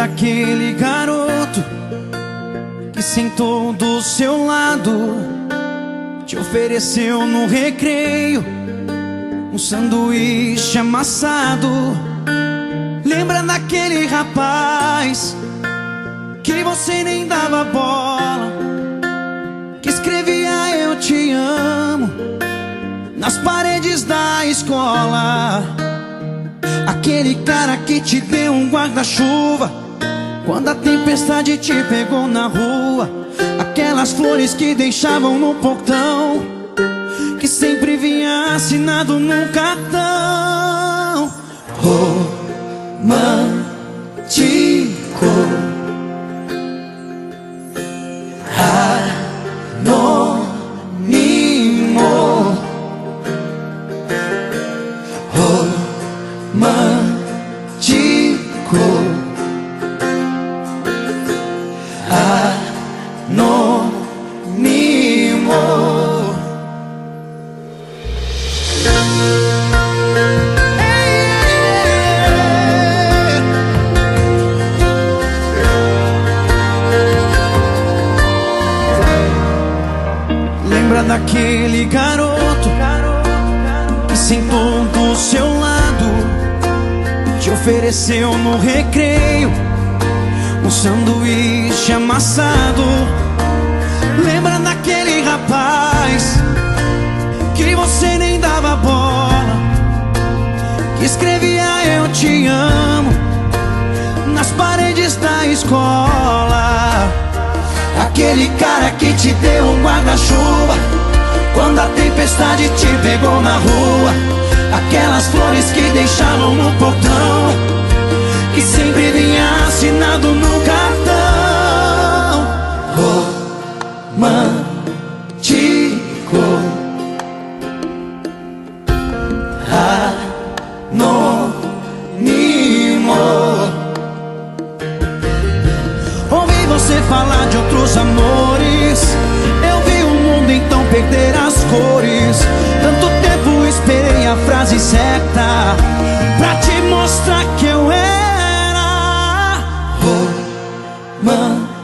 daquele garoto que sentou do seu lado, te ofereceu no recreio um sanduíche amassado? Lembra daquele rapaz que você nem dava bola, que escrevia eu te amo nas paredes da escola? Aquele cara que te deu um guarda-chuva quando a tempestade te pegou na rua. Aquelas flores que deixavam no portão, que sempre vinha assinado num cartão. Romântico, anônimo, romântico, anônimo. Lembra daquele garoto que sentou do seu lado, te ofereceu no recreio um sanduíche amassado? Lembra daquele rapaz que você nem dava bola, que escrevia eu te amo nas paredes da escola? Aquele cara que te deu um guarda-chuva quando a tempestade te pegou na rua. Aquelas flores que deixavam no portão, que sempre vinha assinado no cartão. Romântico, anônimo. Ouvi você falar de outros amores, eu vi o mundo então perder as cores. Tanto tempo esperei a frase certa pra te mostrar que eu era romântico.